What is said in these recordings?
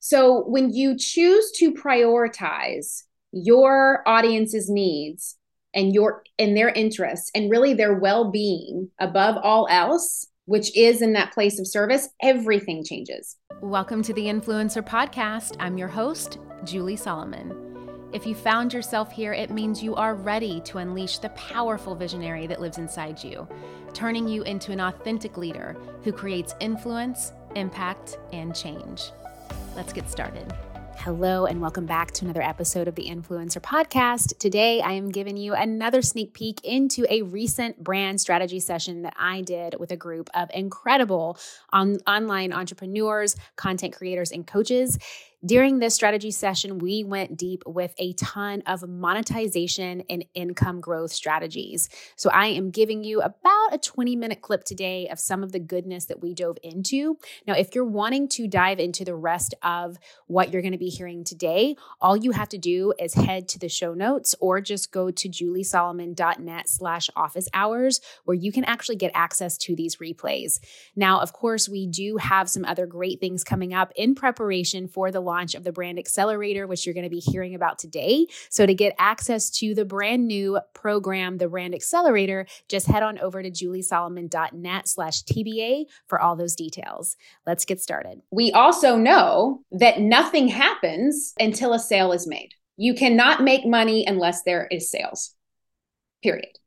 So when you choose to prioritize your audience's needs and their interests and really their well-being above all else, which is in that place of service, everything changes. Welcome to the Influencer Podcast. I'm your host, Julie Solomon. If you found yourself here, it means you are ready to unleash the powerful visionary that lives inside you, turning you into an authentic leader who creates influence, impact, and change. Let's get started. Hello, and welcome back to another episode of the Influencer Podcast. Today, I am giving you another sneak peek into a recent brand strategy session that I did with a group of incredible online entrepreneurs, content creators, and coaches. During this strategy session, we went deep with a ton of monetization and income growth strategies. So I am giving you about a 20-minute clip today of some of the goodness that we dove into. Now, if you're wanting to dive into the rest of what you're going to be hearing today, all you have to do is head to the show notes or just go to juliesolomon.net/office hours, where you can actually get access to these replays. Now, of course, we do have some other great things coming up in preparation for the launch of the Brand Accelerator, which you're going to be hearing about today. So to get access to the brand new program, the Brand Accelerator, just head on over to juliesolomon.net/TBA for all those details. Let's get started. We also know that nothing happens until a sale is made. You cannot make money unless there is sales, period.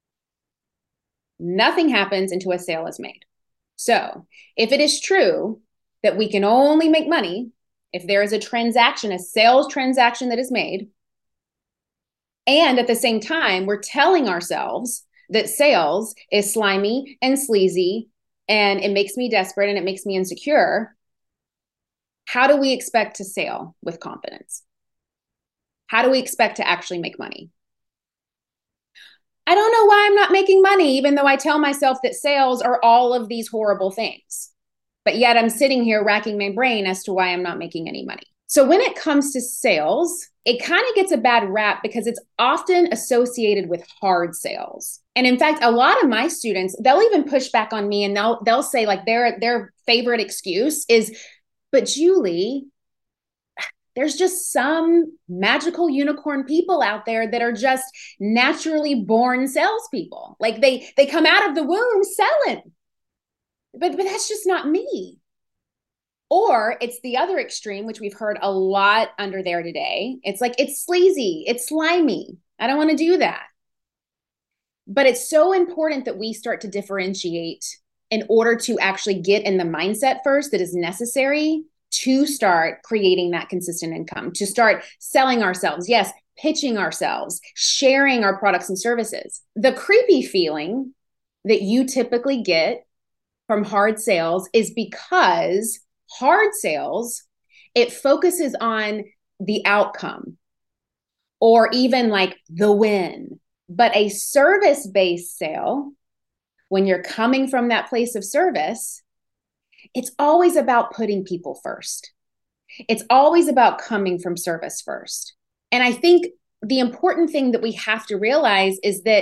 Nothing happens until a sale is made. So if it is true that we can only make money if there is a transaction, a sales transaction that is made, and at the same time, we're telling ourselves that sales is slimy and sleazy and it makes me desperate and it makes me insecure, how do we expect to sell with confidence? How do we expect to actually make money? I don't know why I'm not making money, even though I tell myself that sales are all of these horrible things. But yet I'm sitting here racking my brain as to why I'm not making any money. So when it comes to sales, it kind of gets a bad rap because it's often associated with hard sales. And in fact, a lot of my students, they'll even push back on me and they'll say like their favorite excuse is, but Julie, there's just some magical unicorn people out there that are just naturally born salespeople. Like they come out of the womb selling. But that's just not me. Or it's the other extreme, which we've heard a lot under there today. It's like, it's sleazy, it's slimy. I don't want to do that. But it's so important that we start to differentiate in order to actually get in the mindset first that is necessary to start creating that consistent income, to start selling ourselves. Yes, pitching ourselves, sharing our products and services. The creepy feeling that you typically get from hard sales is because hard sales, it focuses on the outcome or even like the win. But a service-based sale, when you're coming from that place of service, it's always about putting people first. It's always about coming from service first. And I think the important thing that we have to realize is that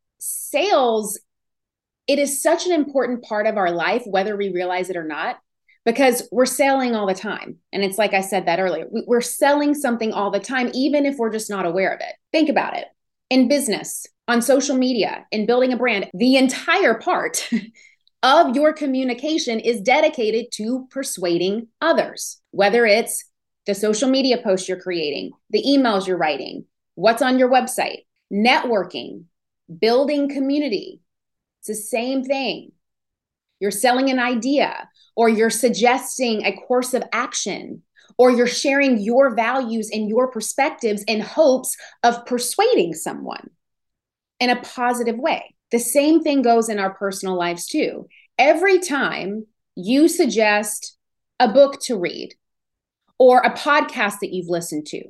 sales, it is such an important part of our life, whether we realize it or not, because we're selling all the time. And it's like I said that earlier, we're selling something all the time, even if we're just not aware of it. Think about it. In business, on social media, in building a brand, the entire part of your communication is dedicated to persuading others, whether it's the social media posts you're creating, the emails you're writing, what's on your website, networking, building community. It's the same thing. You're selling an idea, or you're suggesting a course of action, or you're sharing your values and your perspectives in hopes of persuading someone in a positive way. The same thing goes in our personal lives too. Every time you suggest a book to read or a podcast that you've listened to,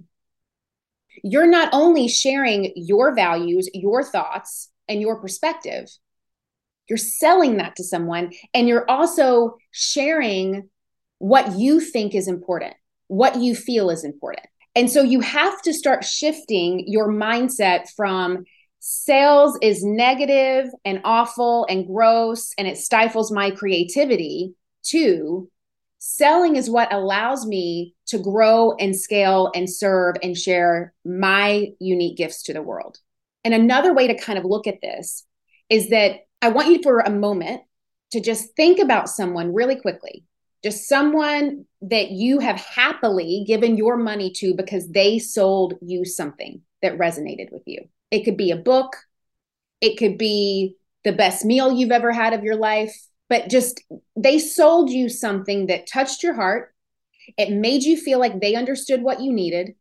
you're not only sharing your values, your thoughts, and your perspective, you're selling that to someone, and you're also sharing what you think is important, what you feel is important. And so you have to start shifting your mindset from sales is negative and awful and gross and it stifles my creativity to Selling is what allows me to grow and scale and serve and share my unique gifts to the world. And another way to kind of look at this is that I want you for a moment to just think about someone really quickly, just someone that you have happily given your money to because they sold you something that resonated with you. It could be a book. It could be the best meal you've ever had of your life, but just they sold you something that touched your heart. It made you feel like they understood what you needed.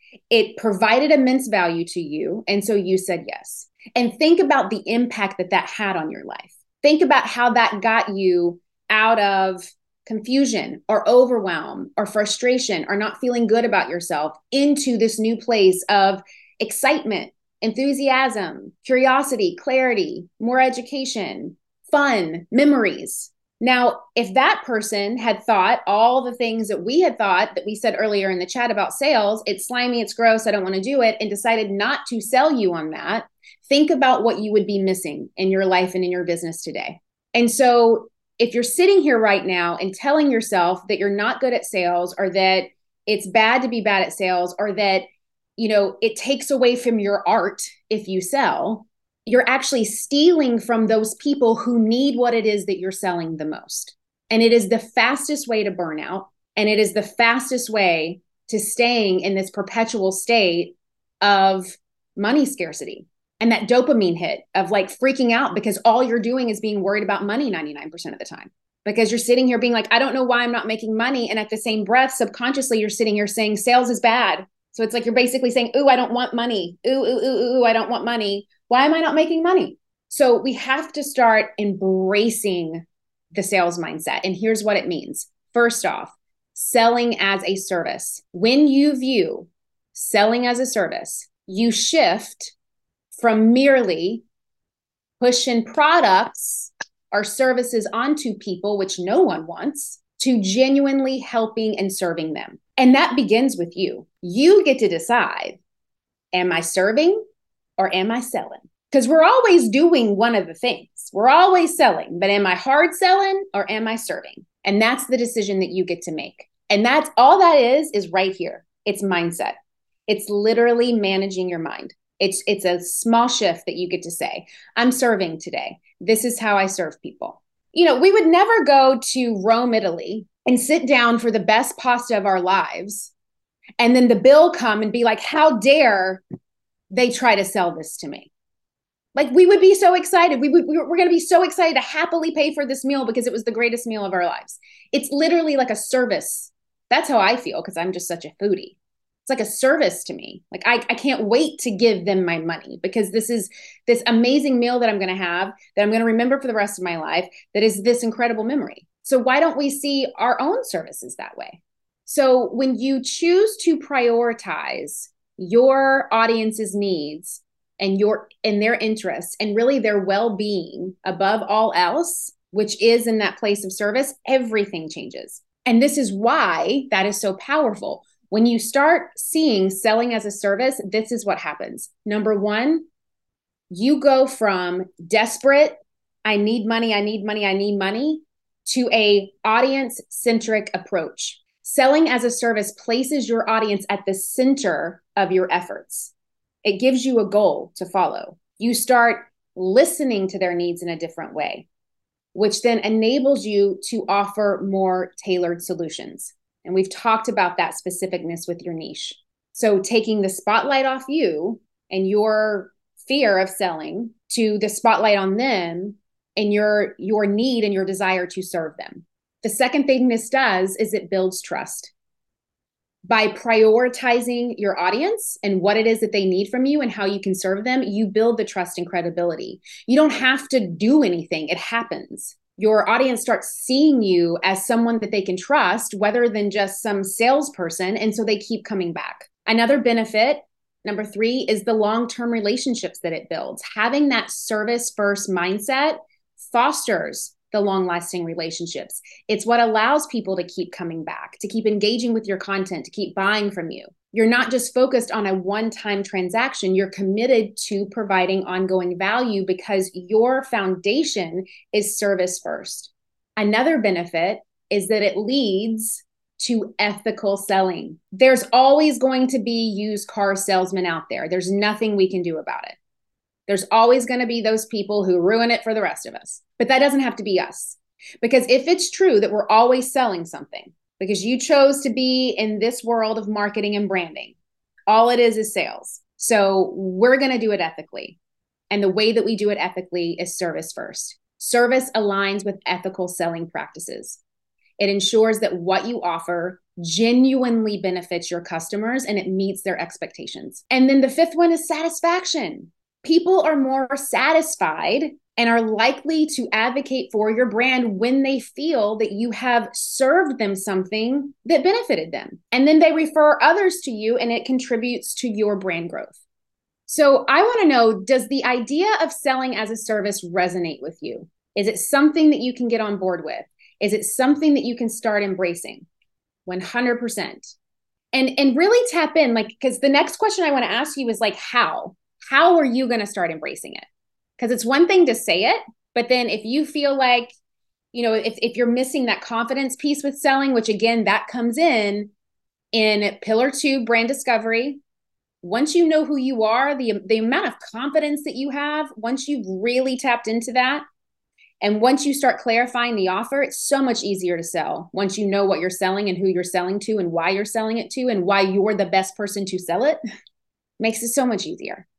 It provided immense value to you. And so you said yes. And think about the impact that that had on your life. Think about how that got you out of confusion or overwhelm or frustration or not feeling good about yourself into this new place of excitement, enthusiasm, curiosity, clarity, more education, fun, memories. Now, if that person had thought all the things that we had thought that we said earlier in the chat about sales, it's slimy, it's gross, I don't want to do it, and decided not to sell you on that, think about what you would be missing in your life and in your business today. And so if you're sitting here right now and telling yourself that you're not good at sales, or that it's bad to be bad at sales, or that, you know, it takes away from your art if you sell, you're actually stealing from those people who need what it is that you're selling the most. And it is the fastest way to burnout. And it is the fastest way to staying in this perpetual state of money scarcity and that dopamine hit of like freaking out because all you're doing is being worried about money 99% of the time. Because you're sitting here being like, I don't know why I'm not making money. And at the same breath, subconsciously, you're sitting here saying sales is bad. So it's like you're basically saying, ooh, I don't want money. Ooh, I don't want money. Why am I not making money? So we have to start embracing the sales mindset. And here's what it means. First off, selling as a service. When you view selling as a service, you shift from merely pushing products or services onto people, which no one wants, to genuinely helping and serving them. And that begins with you. You get to decide, am I serving or am I selling? Because we're always doing one of the things. We're always selling, but am I hard selling or am I serving? And that's the decision that you get to make. And that's all that is right here. It's mindset. It's literally managing your mind. It's a small shift that you get to say, I'm serving today. This is how I serve people. You know, we would never go to Rome, Italy and sit down for the best pasta of our lives. And then the bill come and be like, how dare they try to sell this to me? Like, we would be so excited. We're going to be so excited to happily pay for this meal because it was the greatest meal of our lives. It's literally like a service. That's how I feel because I'm just such a foodie. It's like a service to me. Like I can't wait to give them my money because this is this amazing meal that I'm going to have that I'm going to remember for the rest of my life. That is this incredible memory. So why don't we see our own services that way? So when you choose to prioritize your audience's needs and their interests and really their well-being above all else, which is in that place of service, everything changes. And this is why that is so powerful. When you start seeing selling as a service, this is what happens. Number one, you go from desperate, I need money, to a audience-centric approach. Selling as a service places your audience at the center of your efforts. It gives you a goal to follow. You start listening to their needs in a different way, which then enables you to offer more tailored solutions. And we've talked about that specificness with your niche. So taking the spotlight off you and your fear of selling to the spotlight on them and your need and your desire to serve them. The second thing this does is it builds trust. By prioritizing your audience and what it is that they need from you and how you can serve them, you build the trust and credibility. You don't have to do anything. It happens. Your audience starts seeing you as someone that they can trust, rather than just some salesperson. And so they keep coming back. Another benefit, number 3, is the long-term relationships that it builds. Having that service-first mindset fosters the long-lasting relationships. It's what allows people to keep coming back, to keep engaging with your content, to keep buying from you. You're not just focused on a one-time transaction. You're committed to providing ongoing value because your foundation is service first. Another benefit is that it leads to ethical selling. There's always going to be used car salesmen out there. There's nothing we can do about it. There's always going to be those people who ruin it for the rest of us. But that doesn't have to be us. Because if it's true that we're always selling something, because you chose to be in this world of marketing and branding, all it is sales. So we're going to do it ethically. And the way that we do it ethically is service first. Service aligns with ethical selling practices. It ensures that what you offer genuinely benefits your customers and it meets their expectations. And then the fifth one is satisfaction. People are more satisfied and are likely to advocate for your brand when they feel that you have served them something that benefited them. And then they refer others to you and it contributes to your brand growth. So I want to know, does the idea of selling as a service resonate with you? Is it something that you can get on board with? Is it something that you can start embracing? 100%. And really tap in, like, because the next question I want to ask you is like, how? How are you going to start embracing it? Because it's one thing to say it, but then if you feel like, you know, if you're missing that confidence piece with selling, which again, that comes in pillar 2, brand discovery. Once you know who you are, the amount of confidence that you have, once you've really tapped into that, and once you start clarifying the offer, it's so much easier to sell. Once you know what you're selling and who you're selling to and why you're selling it to and why you're the best person to sell it, makes it so much easier.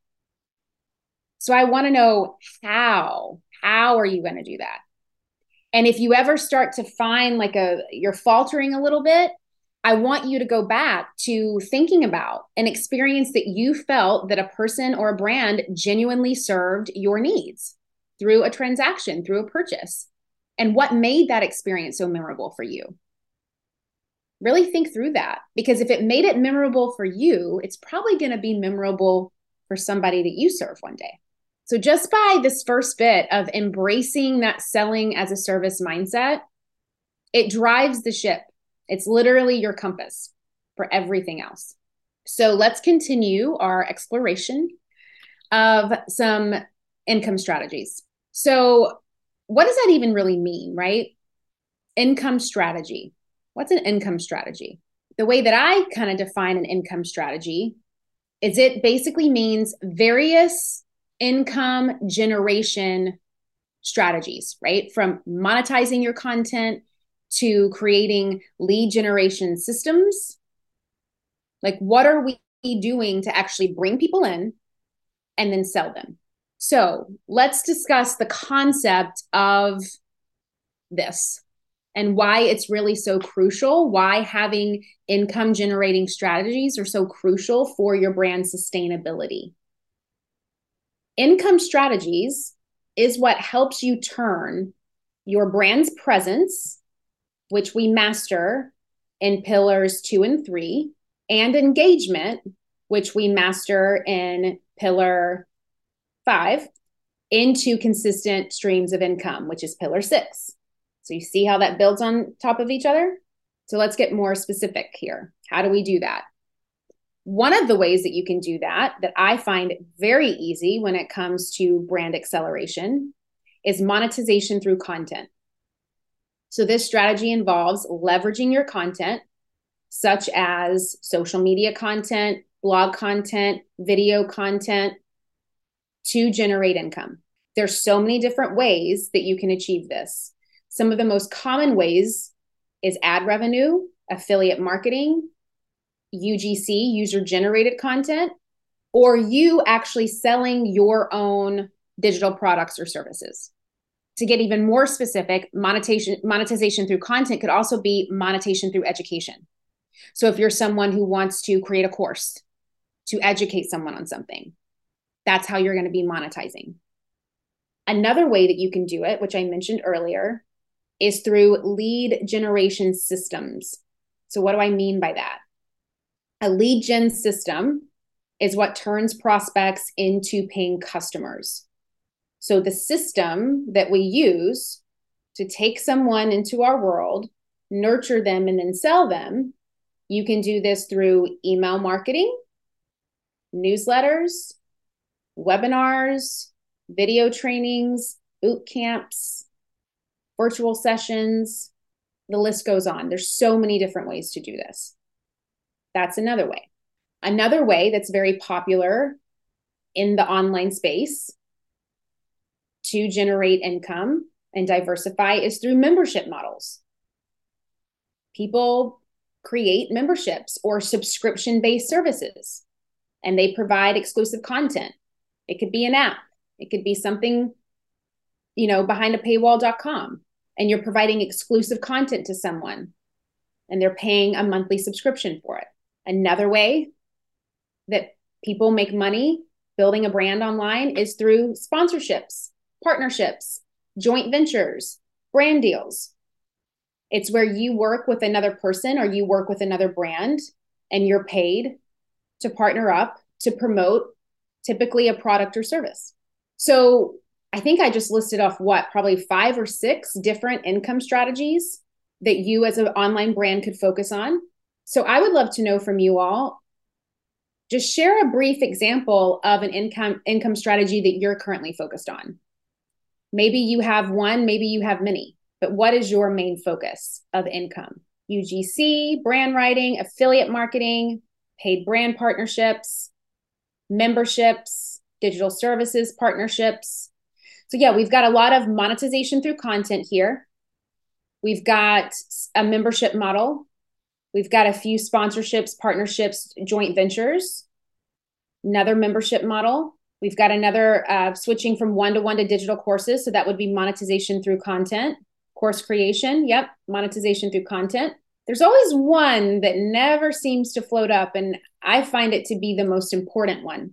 So I want to know how are you going to do that? And if you ever start to find like you're faltering a little bit, I want you to go back to thinking about an experience that you felt that a person or a brand genuinely served your needs through a transaction, through a purchase, and what made that experience so memorable for you. Really think through that, because if it made it memorable for you, it's probably going to be memorable for somebody that you serve one day. So just by this first bit of embracing that selling as a service mindset, it drives the ship. It's literally your compass for everything else. So let's continue our exploration of some income strategies. So what does that even really mean, right? Income strategy. What's an income strategy? The way that I kind of define an income strategy is it basically means various income generation strategies, right? From monetizing your content to creating lead generation systems. Like, what are we doing to actually bring people in and then sell them? So let's discuss the concept of this and why it's really so crucial, why having income generating strategies are so crucial for your brand sustainability. Income strategies is what helps you turn your brand's presence, which we master in pillars 2 and 3, and engagement, which we master in pillar 5, into consistent streams of income, which is pillar 6. So you see how that builds on top of each other? So let's get more specific here. How do we do that? One of the ways that you can do that I find very easy when it comes to brand acceleration, is monetization through content. So this strategy involves leveraging your content, such as social media content, blog content, video content, to generate income. There's so many different ways that you can achieve this. Some of the most common ways is ad revenue, affiliate marketing, UGC, user-generated content, or you actually selling your own digital products or services. To get even more specific, monetization through content could also be monetization through education. So if you're someone who wants to create a course to educate someone on something, that's how you're going to be monetizing. Another way that you can do it, which I mentioned earlier, is through lead generation systems. So what do I mean by that? A lead gen system is what turns prospects into paying customers. So the system that we use to take someone into our world, nurture them, and then sell them, you can do this through email marketing, newsletters, webinars, video trainings, boot camps, virtual sessions, The list goes on. There's so many different ways to do this. That's another way. Another way that's very popular in the online space to generate income and diversify is through membership models. People create memberships or subscription-based services, and they provide exclusive content. It could be an app. It could be something, behind a paywall.com, and you're providing exclusive content to someone, and they're paying a monthly subscription for it. Another way that people make money building a brand online is through sponsorships, partnerships, joint ventures, brand deals. It's where you work with another person or you work with another brand and you're paid to partner up to promote typically a product or service. So I think I just listed off probably 5 or 6 different income strategies that you as an online brand could focus on. So I would love to know from you all, just share a brief example of an income strategy that you're currently focused on. Maybe you have one, maybe you have many, but what is your main focus of income? UGC, brand writing, affiliate marketing, paid brand partnerships, memberships, digital services partnerships. So yeah, we've got a lot of monetization through content here. We've got a membership model. We've got a few sponsorships, partnerships, joint ventures, another membership model. We've got another switching from one-to-one to digital courses. So that would be monetization through content, course creation. Yep, monetization through content. There's always one that never seems to float up, and I find it to be the most important one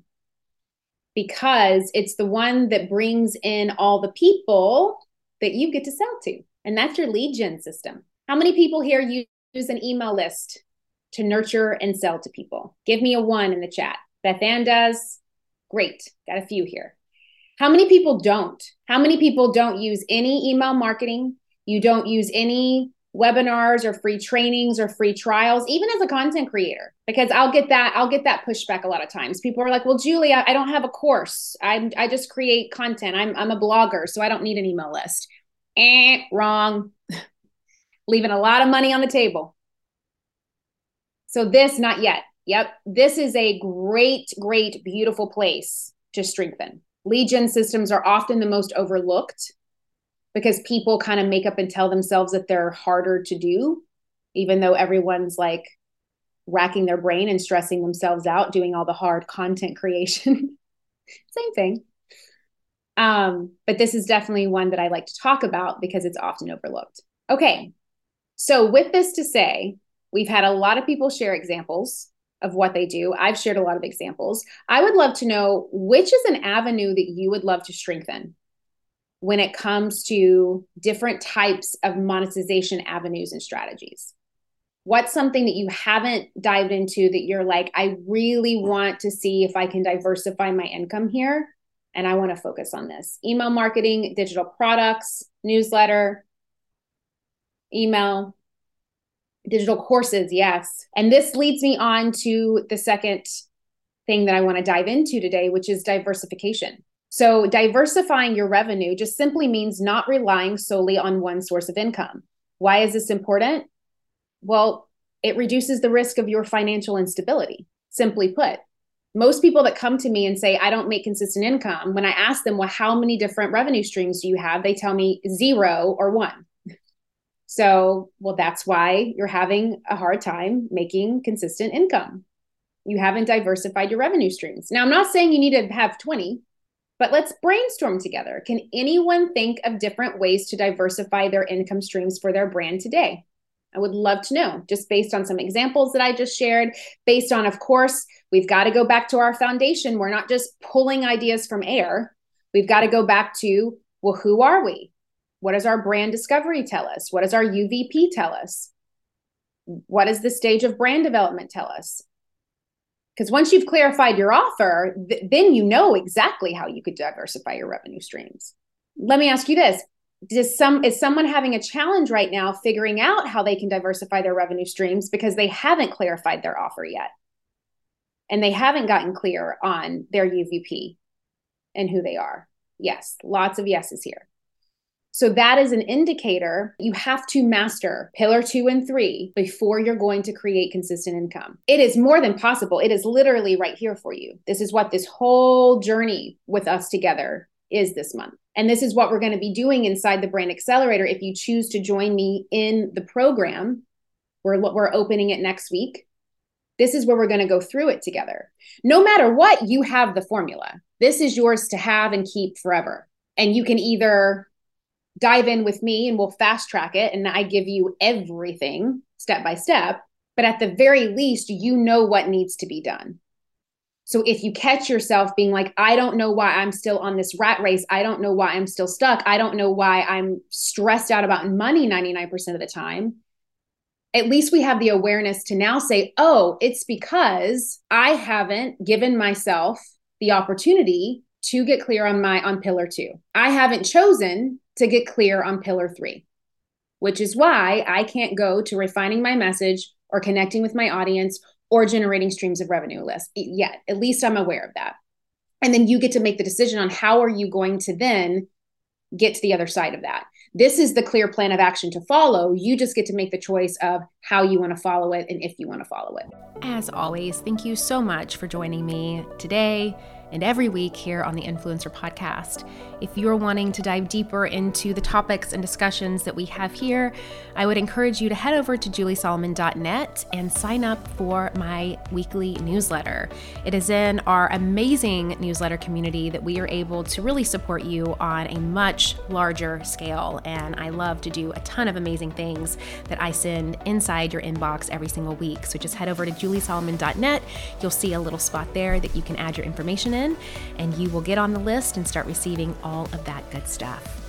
because it's the one that brings in all the people that you get to sell to, and that's your lead gen system. How many people here use an email list to nurture and sell to people? Give me a 1 in the chat. Beth Ann does. Great. Got a few here. How many people don't? How many people don't use any email marketing? You don't use any webinars or free trainings or free trials, even as a content creator, because I'll get that pushback a lot of times. People are like, well, Julie, I don't have a course. I just create content. I'm a blogger, so I don't need an email list. Wrong. Leaving a lot of money on the table. So this, not yet. Yep. This is a great, great, beautiful place to strengthen. Lead gen systems are often the most overlooked because people kind of make up and tell themselves that they're harder to do, even though everyone's like racking their brain and stressing themselves out, doing all the hard content creation. Same thing. But this is definitely one that I like to talk about because it's often overlooked. Okay. So with this to say, we've had a lot of people share examples of what they do. I've shared a lot of examples. I would love to know which is an avenue that you would love to strengthen when it comes to different types of monetization avenues and strategies. What's something that you haven't dived into that you're like, I really want to see if I can diversify my income here, and I want to focus on this? Email marketing, digital products, newsletter, email, digital courses, yes. And this leads me on to the second thing that I want to dive into today, which is diversification. So diversifying your revenue just simply means not relying solely on one source of income. Why is this important? Well, it reduces the risk of your financial instability. Simply put, most people that come to me and say, I don't make consistent income, when I ask them, well, how many different revenue streams do you have? They tell me 0 or 1. So, well, that's why you're having a hard time making consistent income. You haven't diversified your revenue streams. Now, I'm not saying you need to have 20, but let's brainstorm together. Can anyone think of different ways to diversify their income streams for their brand today? I would love to know, just based on some examples that I just shared, based on, of course, we've got to go back to our foundation. We're not just pulling ideas from air. We've got to go back to, well, who are we? What does our brand discovery tell us? What does our UVP tell us? What does the stage of brand development tell us? Because once you've clarified your offer, then you know exactly how you could diversify your revenue streams. Let me ask you this. Is someone having a challenge right now figuring out how they can diversify their revenue streams because they haven't clarified their offer yet? And they haven't gotten clear on their UVP and who they are? Yes, lots of yeses here. So that is an indicator. You have to master pillar 2 and 3 before you're going to create consistent income. It is more than possible. It is literally right here for you. This is what this whole journey with us together is this month. And this is what we're going to be doing inside the Brand Accelerator. If you choose to join me in the program, we're opening it next week. This is where we're going to go through it together. No matter what, you have the formula. This is yours to have and keep forever. And you can either dive in with me and we'll fast track it, and I give you everything step by step, but at the very least, you know what needs to be done. So if you catch yourself being like, I don't know why I'm still on this rat race, I don't know why I'm still stuck, I don't know why I'm stressed out about money 99% of the time, at least we have the awareness to now say, oh, it's because I haven't given myself the opportunity to get clear on pillar 2. I haven't chosen to get clear on pillar 3, which is why I can't go to refining my message or connecting with my audience or generating streams of revenue list yet. At least I'm aware of that. And then you get to make the decision on how are you going to then get to the other side of that. This is the clear plan of action to follow. You just get to make the choice of how you want to follow it and if you want to follow it. As always, thank you so much for joining me today and every week here on the Influencer Podcast. If you're wanting to dive deeper into the topics and discussions that we have here, I would encourage you to head over to juliesolomon.net and sign up for my weekly newsletter. It is in our amazing newsletter community that we are able to really support you on a much larger scale. And I love to do a ton of amazing things that I send inside your inbox every single week. So just head over to juliesolomon.net. You'll see a little spot there that you can add your information in, and you will get on the list and start receiving all of that good stuff.